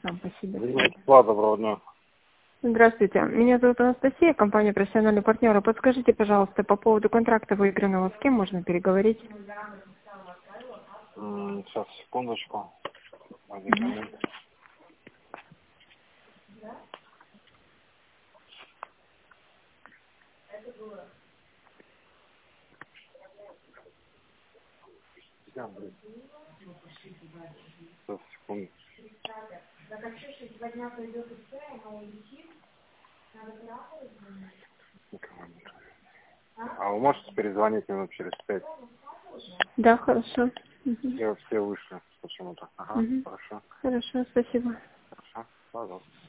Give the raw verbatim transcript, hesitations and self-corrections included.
нам, спасибо. Ладно, доброго дня. Здравствуйте, меня зовут Анастасия, компания «Профессиональные партнеры». Подскажите, пожалуйста, по поводу контракта выигранного, с кем можно переговорить? Сейчас, секундочку. Один момент. Сейчас, секунду. А вы можете перезвонить минут через пять? Да, хорошо. Угу. Я все вышли почему-то. Ага, Угу. хорошо. Хорошо, спасибо. Хорошо, пожалуйста.